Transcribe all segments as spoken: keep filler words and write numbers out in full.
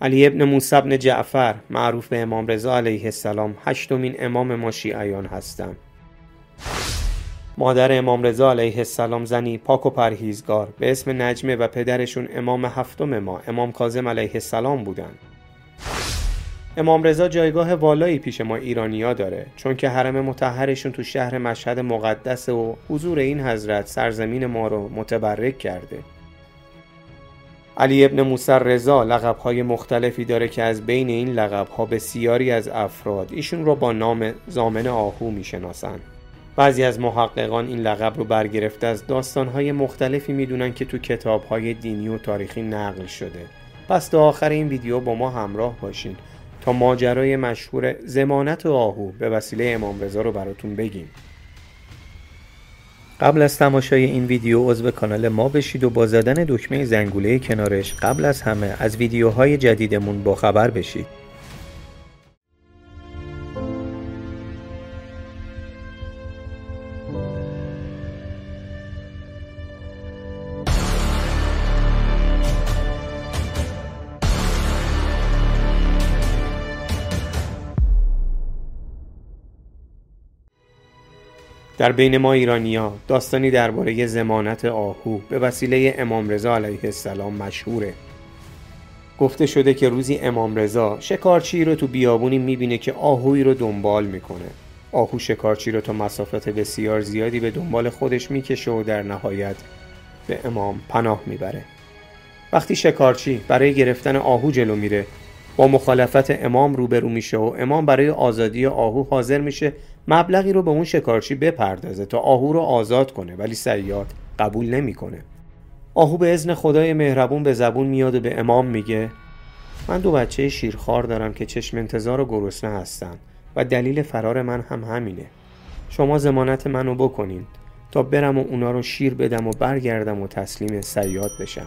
علی ابن موسی ابن جعفر معروف به امام رضا علیه السلام هشتمین امام ما شیعیان هستند. مادر امام رضا علیه السلام زنی پاک و پرهیزگار به اسم نجمه و پدرشون امام هفتم ما امام کاظم علیه السلام بودند. امام رضا جایگاه والایی پیش ما ایرانی‌ها داره، چون که حرم مطهرشون تو شهر مشهد مقدس و حضور این حضرت سرزمین ما رو متبرک کرده. علی ابن موسی رضا لقب‌های مختلفی داره که از بین این لقب‌ها بسیاری از افراد ایشون رو با نام ضامن آهو میشناسن. بعضی از محققان این لقب رو برگرفته از داستان‌های مختلفی میدونن که تو کتاب‌های دینی و تاریخی نقل شده. پس تا آخر این ویدیو با ما همراه باشین تا ماجرای مشهور ضمانت آهو به وسیله امام رضا رو براتون بگیم. قبل از تماشای این ویدیو عضو کانال ما بشید و با زدن دکمه زنگوله کنارش قبل از همه از ویدیوهای جدیدمون با خبر بشید. در بین ما ایرانی‌ها داستانی درباره ضمانت آهو به وسیله امام رضا علیه السلام مشهوره. گفته شده که روزی امام رضا شکارچی رو تو بیابونی میبینه که آهویی رو دنبال میکنه. آهو شکارچی رو تا مسافت بسیار زیادی به دنبال خودش میکشه و در نهایت به امام پناه میبره. وقتی شکارچی برای گرفتن آهو جلو میره، با مخالفت امام روبرو میشه و امام برای آزادی آهو حاضر میشه مبلغی رو به اون شکارچی بپردازه تا آهو رو آزاد کنه، ولی صیاد قبول نمیکنه. آهو به اذن خدای مهربون به زبون میاد و به امام میگه من دو بچه شیرخوار دارم که چشم انتظار و گرسنه هستن و دلیل فرار من هم همینه. شما ضمانت منو بکنین تا برم و اونا رو شیر بدم و برگردم و تسلیم صیاد بشم.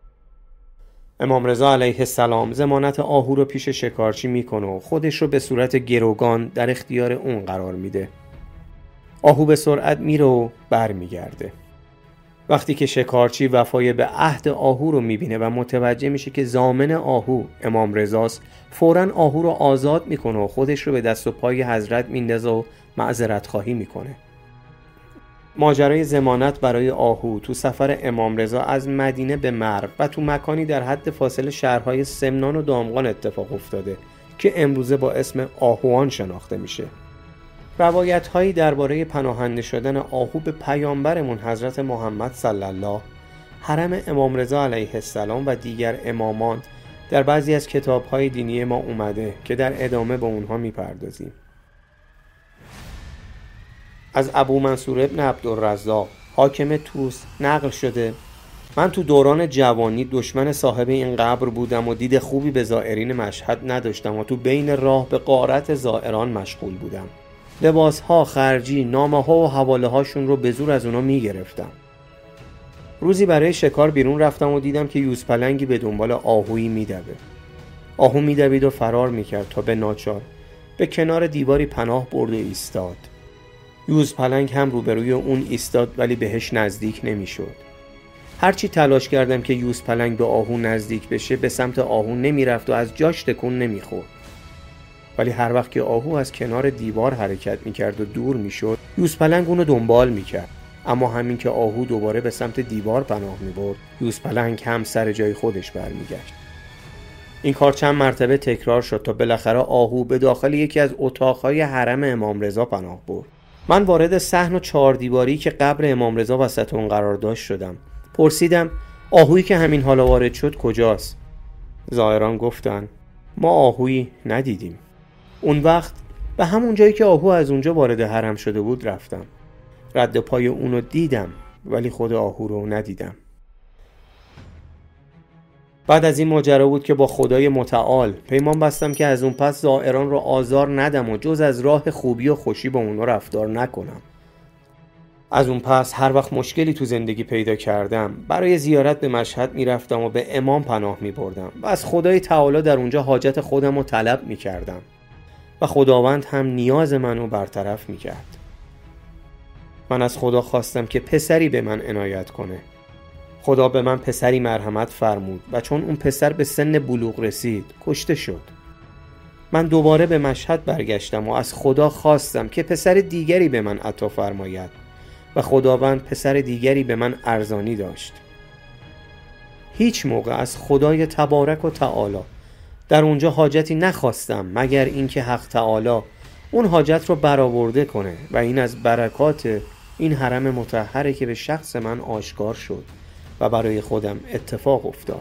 امام رضا علیه السلام ضمانت آهو رو پیش شکارچی میکنه و خودش رو به صورت گروگان در اختیار اون قرار میده. آهو به سرعت میره و بر میگرده. وقتی که شکارچی وفای به عهد آهو رو میبینه و متوجه میشه که ضامن آهو امام رضاست، فوراً آهو رو آزاد میکنه و خودش رو به دست و پای حضرت میندازه و معذرت خواهی میکنه. ماجرای ضمانت برای آهو تو سفر امام رضا از مدینه به مرو و تو مکانی در حد فاصله شهرهای سمنان و دامغان اتفاق افتاده که امروزه با اسم آهوان شناخته میشه. روایت هایی درباره پناهنده شدن آهو به پیامبرمون حضرت محمد صلی الله، حرم امام رضا علیه السلام و دیگر امامان در بعضی از کتاب های دینی ما اومده که در ادامه به اونها میپردازیم. از ابو منصور ابن عبدالرزاق حاکم طوس نقل شده من تو دوران جوانی دشمن صاحب این قبر بودم و دید خوبی به زائرین مشهد نداشتم و تو بین راه به غارت زائران مشغول بودم. لباسها، خرجی، نامه ها و حواله هاشون رو به زور از اونا می گرفتم. روزی برای شکار بیرون رفتم و دیدم که یوزپلنگی به دنبال آهویی می دوه. آهو می دوید و فرار می کرد تا به ناچار به کنار دیواری پناه برد و ایستاد. یوزپلنگ هم روبروی اون ایستاد ولی بهش نزدیک نمیشد. هرچی تلاش کردم که یوزپلنگ به آهو نزدیک بشه به سمت آهو نمیرفت و از جاش تکون نمیخورد. ولی هر وقت که آهو از کنار دیوار حرکت میکرد و دور میشد، یوزپلنگ اونو دنبال میکرد. اما همین که آهو دوباره به سمت دیوار پناه میبرد، یوزپلنگ هم سر جای خودش برمیگشت. این کار چند مرتبه تکرار شد تا بالاخره آهو به داخل یکی از اتاقهای حرم امام رضا پناه برد. من وارد صحن و چهار دیواری که قبر امام رضا وسط اون قرار داشت شدم. پرسیدم آهویی که همین حالا وارد شد کجاست؟ زائران گفتن ما آهویی ندیدیم. اون وقت به همون جایی که آهو از اونجا وارد حرم شده بود رفتم. رد پای اونو دیدم ولی خود آهو رو ندیدم. بعد از این ماجرا بود که با خدای متعال پیمان بستم که از اون پس زائران رو آزار ندم و جز از راه خوبی و خوشی با اونا رفتار نکنم. از اون پس هر وقت مشکلی تو زندگی پیدا کردم برای زیارت به مشهد میرفتم و به امام پناه میبردم و از خدای تعالی در اونجا حاجت خودم رو طلب میکردم و خداوند هم نیاز منو برطرف میکرد. من از خدا خواستم که پسری به من عنایت کنه. خدا به من پسری مرحمت فرمود و چون اون پسر به سن بلوغ رسید کشته شد. من دوباره به مشهد برگشتم و از خدا خواستم که پسر دیگری به من عطا فرماید و خداوند پسر دیگری به من ارزانی داشت. هیچ موقع از خدای تبارک و تعالی در اونجا حاجتی نخواستم مگر اینکه حق تعالی اون حاجت رو برآورده کنه و این از برکات این حرم مطهره که به شخص من آشکار شد و برای خودم اتفاق افتاد.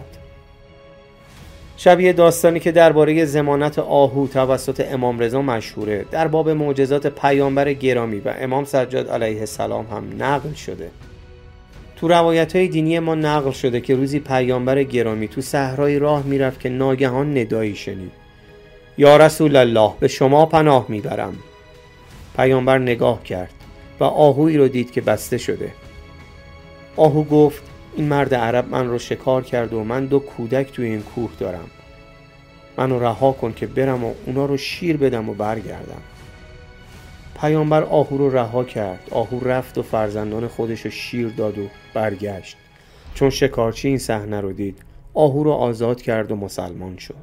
شبیه داستانی که درباره ضمانت آهو توسط امام رضا مشهوره در باب معجزات پیامبر گرامی و امام سجاد علیه السلام هم نقل شده. تو روایت‌های دینی ما نقل شده که روزی پیامبر گرامی تو صحرای راه میرفت که ناگهان ندایی شنید: یا رسول الله، به شما پناه میبرم. پیامبر نگاه کرد و آهویی رو دید که بسته شده. آهو گفت: این مرد عرب من رو شکار کرد و من دو کودک توی این کوه دارم. منو رها کن که برم و اونا رو شیر بدم و برگردم. پیامبر آهو رو رها کرد. آهو رفت و فرزندان خودش رو شیر داد و برگشت. چون شکارچی این صحنه رو دید، آهو رو آزاد کرد و مسلمان شد.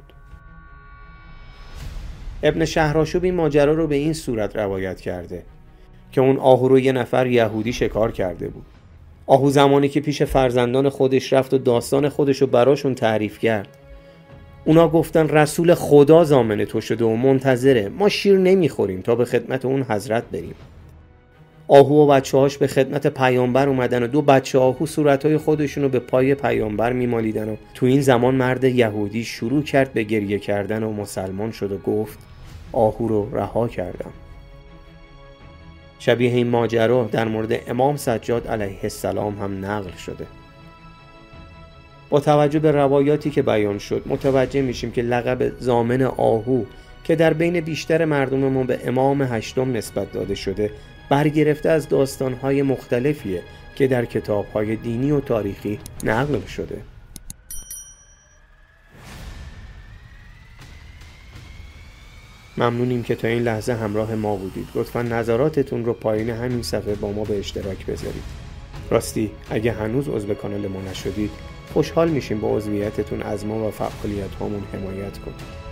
ابن شهرآشوب این ماجرا رو به این صورت روایت کرده که اون آهو رو یه نفر یهودی شکار کرده بود. آهو زمانی که پیش فرزندان خودش رفت و داستان خودش رو براشون تعریف کرد، اونا گفتن رسول خدا ضامن تو شده و منتظره، ما شیر نمیخوریم تا به خدمت اون حضرت بریم. آهو و بچه هاش به خدمت پیامبر اومدن و دو بچه آهو صورتهای خودشون رو به پای پیامبر میمالیدن و تو این زمان مرد یهودی شروع کرد به گریه کردن و مسلمان شد و گفت: آهو رو رها کردم. شبیه این ماجرا در مورد امام سجاد علیه السلام هم نقل شده. با توجه به روایاتی که بیان شد متوجه میشیم که لقب ضامن آهو که در بین بیشتر مردم ما به امام هشتم نسبت داده شده برگرفته از داستانهای مختلفیه که در کتابهای دینی و تاریخی نقل شده. ممنونیم که تا این لحظه همراه ما بودید. لطفاً نظراتتون رو پایین همین صفحه با ما به اشتراک بذارید. راستی اگه هنوز عضو کانال ما نشدید خوشحال میشیم با عضویتتون از ما و فعالیت هامون حمایت کنید.